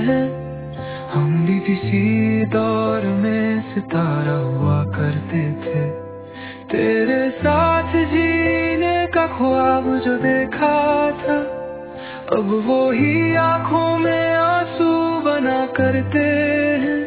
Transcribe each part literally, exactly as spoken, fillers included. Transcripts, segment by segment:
हैं। हम भी किसी दौर में सितारा हुआ करते थे। तेरे साथ जीने का ख्वाब जो देखा था, अब वो ही आंखों में आंसू बना करते हैं।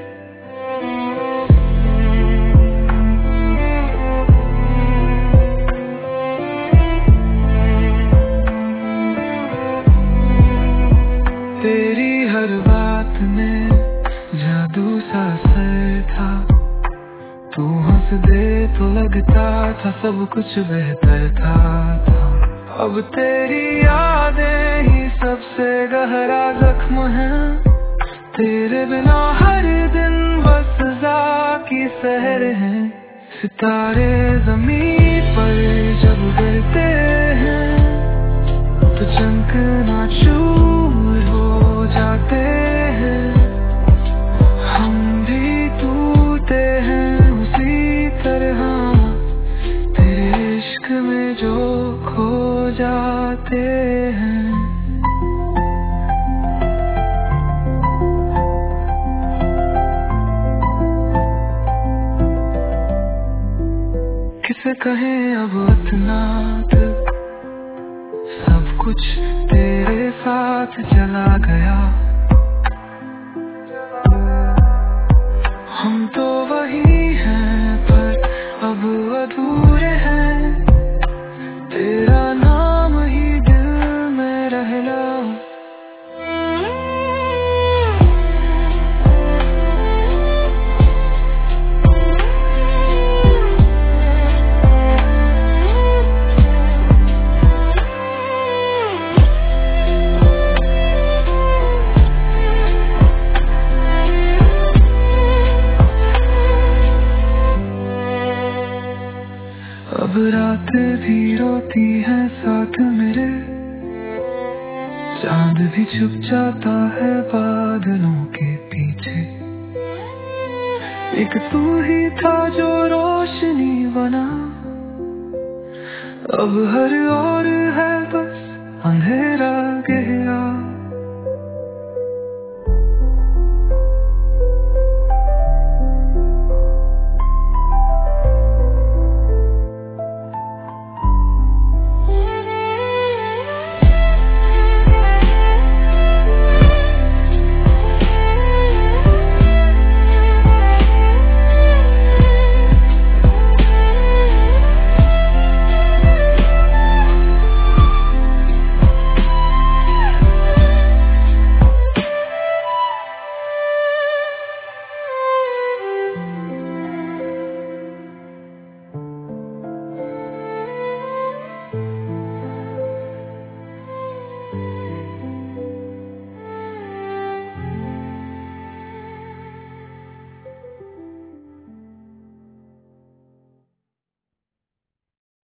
तेरी हर बात में जादू सा असर था। तू हंस दे तो लगता था सब कुछ बेहतर था, था। अब तेरी यादें ही सबसे गहरा जख्म है। तेरे बिना हर दिन बस सजा की सहर है। सितारे जमीन पर जब गिरते हैं तो चमकना चूर हो जाते हैं। हम भी टूटे हैं उसी तरह, तेरे इश्क में जो खो जाते हैं। किसे कहें अब इतना दिल, सब कुछ तेरे साथ चला गया। हम तो वही हैं पर अब अधूरे हैं। तेरा नाम ही दिल में रहना। अब रात भी रोती है साथ मेरे, चांद भी छुप जाता है बादलों के पीछे। एक तू ही था जो रोशनी बना, अब हर और है बस अंधेरा गहरा।